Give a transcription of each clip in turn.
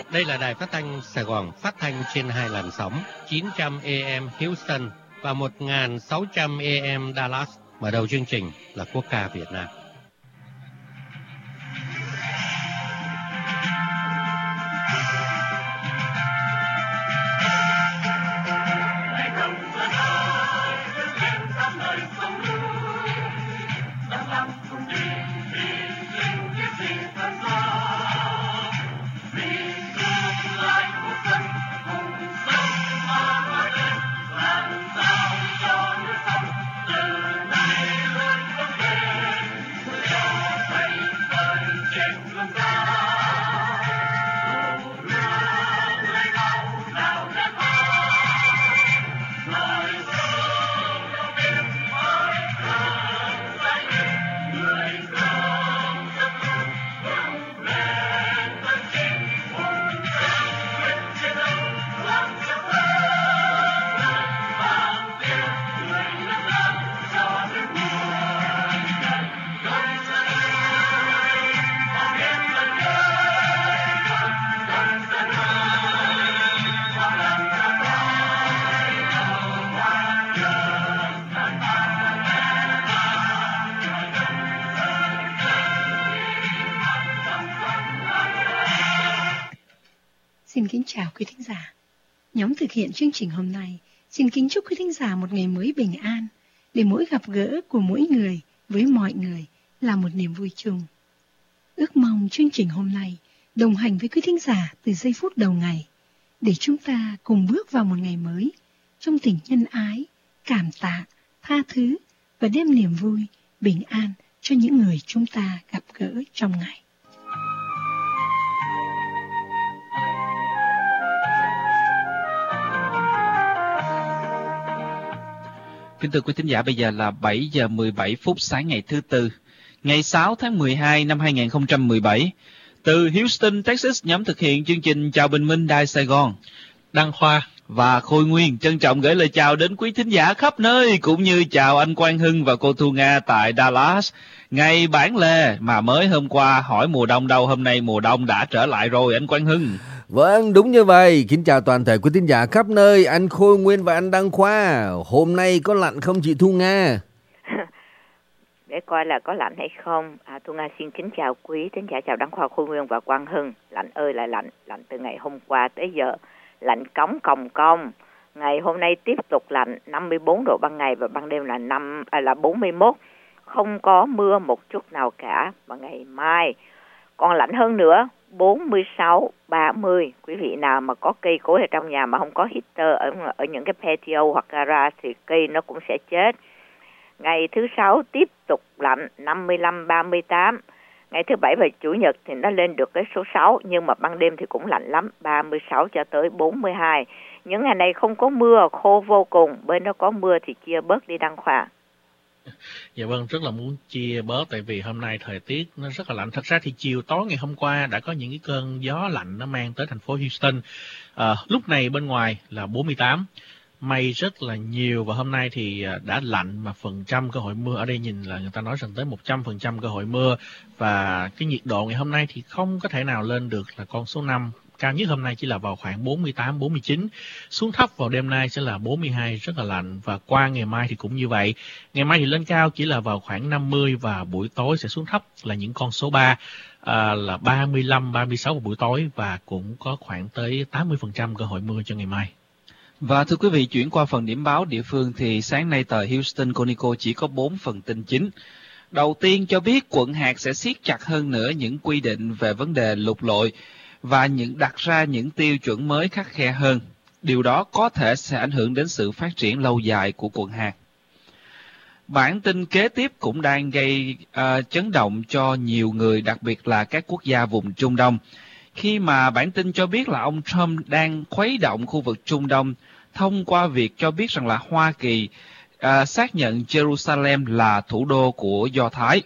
Đây là đài phát thanh Sài Gòn, phát thanh trên 2 làn sóng 900 AM Houston và 1600 AM Dallas. Mở đầu chương trình là quốc ca Việt Nam. Xin kính chào quý thính giả. Nhóm thực hiện chương trình hôm nay xin kính chúc quý thính giả một ngày mới bình an, để mỗi gặp gỡ của mỗi người với mọi người là một niềm vui chung. Ước mong chương trình hôm nay đồng hành với quý thính giả từ giây phút đầu ngày, để chúng ta cùng bước vào một ngày mới trong tình nhân ái, cảm tạ, tha thứ và đem niềm vui, bình an cho những người chúng ta gặp gỡ trong ngày. Kính thưa quý thính giả, bây giờ là 7 giờ 17 phút sáng ngày thứ Tư, ngày 6 tháng 12 năm 2017. Từ Houston, Texas, nhóm thực hiện chương trình Chào Bình Minh Đài Sài Gòn, Đăng Khoa và Khôi Nguyên trân trọng gửi lời chào đến quý thính giả khắp nơi, cũng như chào anh Quang Hưng và cô Thu Nga tại Dallas. Ngày bản lề mà mới hôm qua hỏi mùa đông đâu, hôm nay mùa đông đã trở lại rồi anh Quang Hưng. Vâng, đúng như vậy. Kính chào toàn thể quý thính giả khắp nơi, anh Khôi Nguyên và anh Đăng Khoa. Hôm nay có lạnh không chị Thu Nga? Để coi là có lạnh hay không. Thu Nga xin kính chào quý thính giả, chào Đăng Khoa, Khôi Nguyên và Quang Hưng. Lạnh ơi là lạnh, lạnh từ ngày hôm qua tới giờ, lạnh cống còng cong. Ngày hôm nay tiếp tục lạnh, 54 độ ban ngày và ban đêm là 41. Không có mưa một chút nào cả. Và ngày mai còn lạnh hơn nữa, 46, 30. Quý vị nào mà có cây cối ở trong nhà mà không có heater ở những cái patio hoặc garage thì cây nó cũng sẽ chết. Ngày thứ Sáu tiếp tục lạnh, 55, 38. Ngày thứ Bảy và Chủ nhật thì nó lên được cái số 6, nhưng mà ban đêm thì cũng lạnh lắm, 36 cho tới 42. Những ngày này không có mưa, khô vô cùng. Bên đó có mưa thì chia bớt đi Đăng Khoa. Dạ vâng, rất là muốn chia bớt, tại vì hôm nay thời tiết nó rất là lạnh. Thật ra thì chiều tối ngày hôm qua đã có những cái cơn gió lạnh nó mang tới thành phố Houston. Lúc này bên ngoài là 48, mây rất là nhiều, và hôm nay thì đã lạnh mà phần trăm cơ hội mưa ở đây nhìn là người ta nói rằng tới 100% cơ hội mưa. Và cái nhiệt độ ngày hôm nay thì không có thể nào lên được là con số 5. Cao nhất hôm nay chỉ là vào khoảng 48, 49. Xuống thấp vào đêm nay sẽ là 42, rất là lạnh. Và qua ngày mai thì cũng như vậy. Ngày mai thì lên cao chỉ là vào khoảng 50 và buổi tối sẽ xuống thấp là những con số 3, là 35, 36 vào buổi tối, và cũng có khoảng tới 80% cơ hội mưa cho ngày mai. Và thưa quý vị, chuyển qua phần điểm báo địa phương thì sáng nay tờ Houston Chronicle chỉ có 4 phần tin chính. Đầu tiên cho biết quận hạt sẽ siết chặt hơn nữa những quy định về vấn đề lục lội và đặt ra những tiêu chuẩn mới khắt khe hơn. Điều đó có thể sẽ ảnh hưởng đến sự phát triển lâu dài của quận hạt. Bản tin kế tiếp cũng đang gây chấn động cho nhiều người, đặc biệt là các quốc gia vùng Trung Đông, khi mà bản tin cho biết là ông Trump đang khuấy động khu vực Trung Đông thông qua việc cho biết rằng là Hoa Kỳ xác nhận Jerusalem là thủ đô của Do Thái.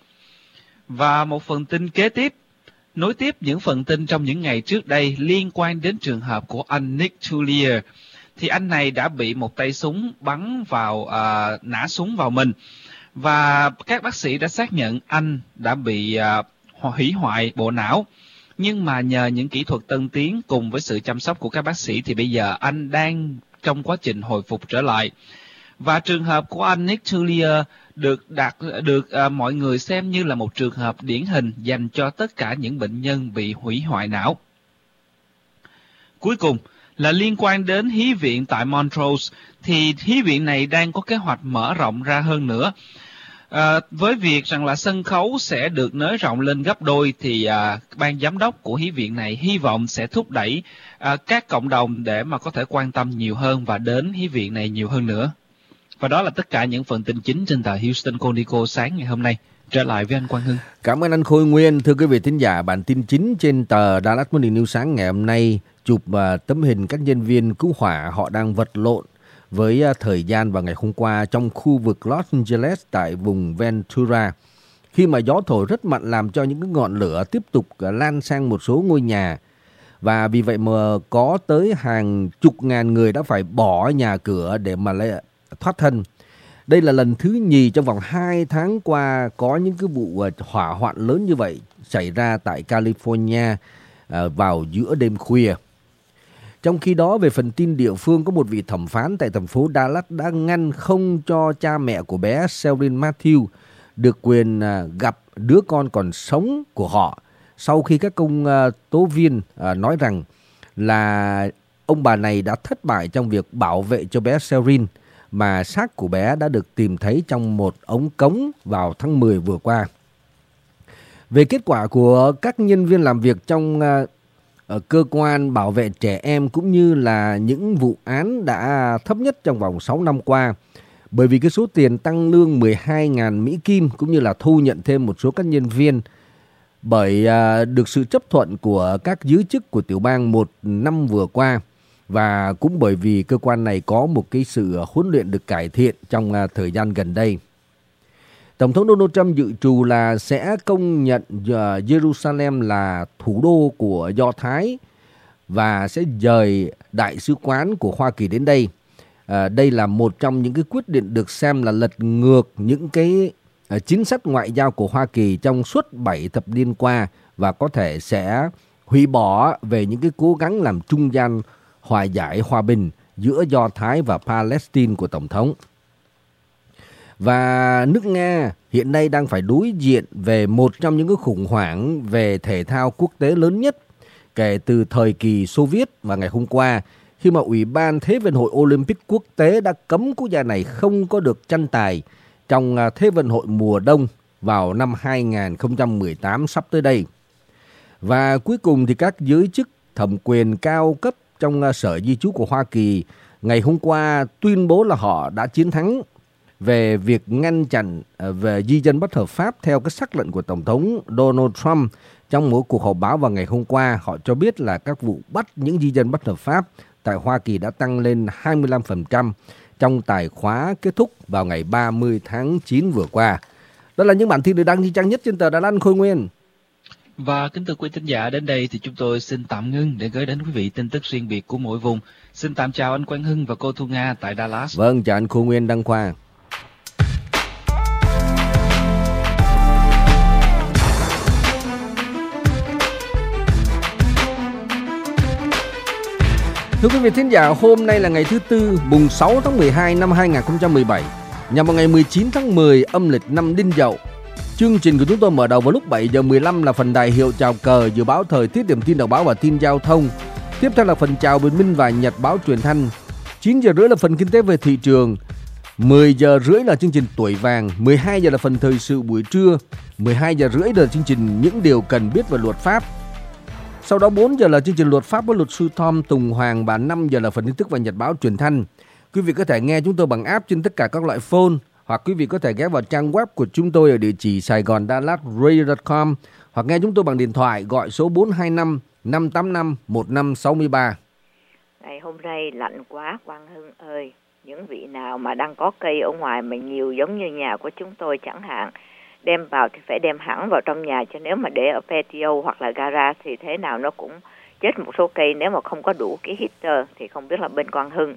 Và một phần tin kế tiếp nối tiếp những phần tin trong những ngày trước đây liên quan đến trường hợp của anh Nick Tullier. Thì anh này đã bị một tay súng bắn vào, nã súng vào mình. Và các bác sĩ đã xác nhận anh đã bị hủy hoại bộ não. Nhưng mà nhờ những kỹ thuật tân tiến cùng với sự chăm sóc của các bác sĩ thì bây giờ anh đang trong quá trình hồi phục trở lại. Và trường hợp của anh Nick Tullier được mọi người xem như là một trường hợp điển hình dành cho tất cả những bệnh nhân bị hủy hoại não. Cuối cùng là liên quan đến Hí viện tại Montrose, thì Hí viện này đang có kế hoạch mở rộng ra hơn nữa. Với việc rằng là sân khấu sẽ được nới rộng lên gấp đôi, thì ban giám đốc của Hí viện này hy vọng sẽ thúc đẩy các cộng đồng để mà có thể quan tâm nhiều hơn và đến Hí viện này nhiều hơn nữa. Và đó là tất cả những phần tin chính trên tờ Houston Chronicle sáng ngày hôm nay. Trở lại với anh Quang Hưng. Cảm ơn anh Khôi Nguyên. Thưa quý vị thính giả, bản tin chính trên tờ Dallas Morning News sáng ngày hôm nay chụp tấm hình các nhân viên cứu hỏa họ đang vật lộn với thời gian vào ngày hôm qua trong khu vực Los Angeles tại vùng Ventura, khi mà gió thổi rất mạnh làm cho những cái ngọn lửa tiếp tục lan sang một số ngôi nhà. Và vì vậy mà có tới hàng chục ngàn người đã phải bỏ nhà cửa để mà thoát thân. Đây là lần thứ nhì trong vòng 2 tháng qua có những cái vụ hỏa hoạn lớn như vậy xảy ra tại California vào giữa đêm khuya. Trong khi đó, về phần tin địa phương, có một vị thẩm phán tại thành phố Dallas đã ngăn không cho cha mẹ của bé Sheldon Matthew được quyền gặp đứa con còn sống của họ, sau khi các công tố viên nói rằng là ông bà này đã thất bại trong việc bảo vệ cho bé Sheldon, mà xác của bé đã được tìm thấy trong một ống cống vào tháng 10 vừa qua. Về kết quả của các nhân viên làm việc trong cơ quan bảo vệ trẻ em cũng như là những vụ án đã thấp nhất trong vòng 6 năm qua, bởi vì cái số tiền tăng lương 12.000 Mỹ Kim cũng như là thu nhận thêm một số các nhân viên bởi được sự chấp thuận của các giới chức của tiểu bang một năm vừa qua, và cũng bởi vì cơ quan này có một cái sự huấn luyện được cải thiện trong thời gian gần đây. Tổng thống Donald Trump dự trù là sẽ công nhận Jerusalem là thủ đô của Do Thái và sẽ dời đại sứ quán của Hoa Kỳ đến đây. Đây là một trong những cái quyết định được xem là lật ngược những cái chính sách ngoại giao của Hoa Kỳ trong suốt 7 thập niên qua, và có thể sẽ hủy bỏ về những cái cố gắng làm trung gian hòa giải hòa bình giữa Do Thái và Palestine của Tổng thống. Và nước Nga hiện nay đang phải đối diện về một trong những cái khủng hoảng về thể thao quốc tế lớn nhất kể từ thời kỳ Xô Viết vào ngày hôm qua, khi mà Ủy ban Thế vận hội Olympic quốc tế đã cấm quốc gia này không có được tranh tài trong Thế vận hội mùa đông vào năm 2018 sắp tới đây. Và cuối cùng thì các giới chức thẩm quyền cao cấp trong Sở Di trú của Hoa Kỳ ngày hôm qua tuyên bố là họ đã chiến thắng về việc ngăn chặn về di dân bất hợp pháp theo cái sắc lệnh của Tổng thống Donald Trump. Trong một cuộc họp báo vào ngày hôm qua, họ cho biết là các vụ bắt những di dân bất hợp pháp tại Hoa Kỳ đã tăng lên 25% trong tài khóa kết thúc vào ngày 30 tháng 9 vừa qua. Đó là những bản tin được đăng trên trang nhất trên tờ Đà Lạt Khôi Nguyên. Và kính thưa quý thính giả, đến đây thì chúng tôi xin tạm ngưng để gửi đến quý vị tin tức riêng biệt của mỗi vùng. Xin tạm chào anh Quang Hưng và cô Thu Nga tại Dallas. Vâng, chào anh Khôi Nguyên, Đăng Khoa. Thưa quý vị thính giả, hôm nay là ngày thứ Tư, mùng 6 tháng 12 năm 2017, nhằm vào ngày 19 tháng 10 âm lịch năm Đinh Dậu. Chương trình của chúng tôi mở đầu vào lúc 7 giờ 15 là phần đài hiệu chào cờ, dự báo thời tiết, điểm tin đọc báo và tin giao thông. Tiếp theo là phần chào bình minh và nhật báo truyền thanh. 9 giờ rưỡi là phần kinh tế về thị trường. 10 giờ rưỡi là chương trình tuổi vàng. 12 giờ là phần thời sự buổi trưa. 12 giờ rưỡi là chương trình những điều cần biết về luật pháp. Sau đó 4 giờ là chương trình luật pháp với luật sư Tom Tùng Hoàng, và 5 giờ là phần tin tức và nhật báo truyền thanh. Quý vị có thể nghe chúng tôi bằng app trên tất cả các loại phone, hoặc quý vị có thể ghé vào trang web của chúng tôi ở địa chỉ saigondallatradio.com, hoặc nghe chúng tôi bằng điện thoại gọi số 425 585 1563. Ngày hôm nay lạnh quá Quang Hưng ơi. Những vị nào mà đang có cây ở ngoài mà nhiều giống như nhà của chúng tôi chẳng hạn, đem vào thì phải đem hẳn vào trong nhà, chứ nếu mà để ở patio hoặc là garage thì thế nào nó cũng chết một số cây nếu mà không có đủ cái heater. Thì không biết là bên Quang Hưng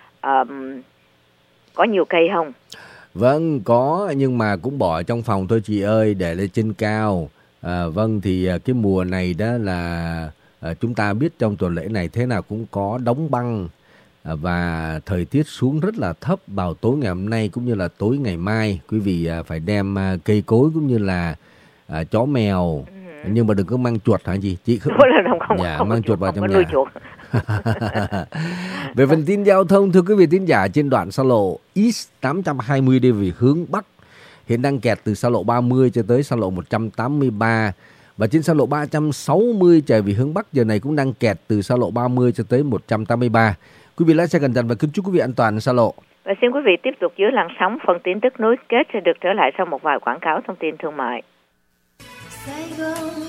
có nhiều cây không? Vâng, có, nhưng mà cũng bỏ trong phòng thôi chị ơi, để lên trên cao. Vâng, thì cái mùa này đó là chúng ta biết trong tuần lễ này thế nào cũng có đóng băng và thời tiết xuống rất là thấp vào tối ngày hôm nay cũng như là tối ngày mai. Quý vị phải đem cây cối cũng như là chó mèo, nhưng mà đừng có mang chuột hả chị? Chị không mang chuột vào trong nhà. Về phần tin giao thông, thưa quý vị thính giả, trên đoạn xa lộ East 820 đi về hướng Bắc hiện đang kẹt từ xa lộ 30 cho tới xa lộ 183. Và trên xa lộ 360 chạy về hướng Bắc giờ này cũng đang kẹt từ xa lộ 30 cho tới 183. Quý vị lái xe cẩn thận và kính chúc quý vị an toàn xa lộ. Và xin quý vị tiếp tục giữ làn sóng, phần tin tức nối kết sẽ được trở lại sau một vài quảng cáo thông tin thương mại. Sài Gòn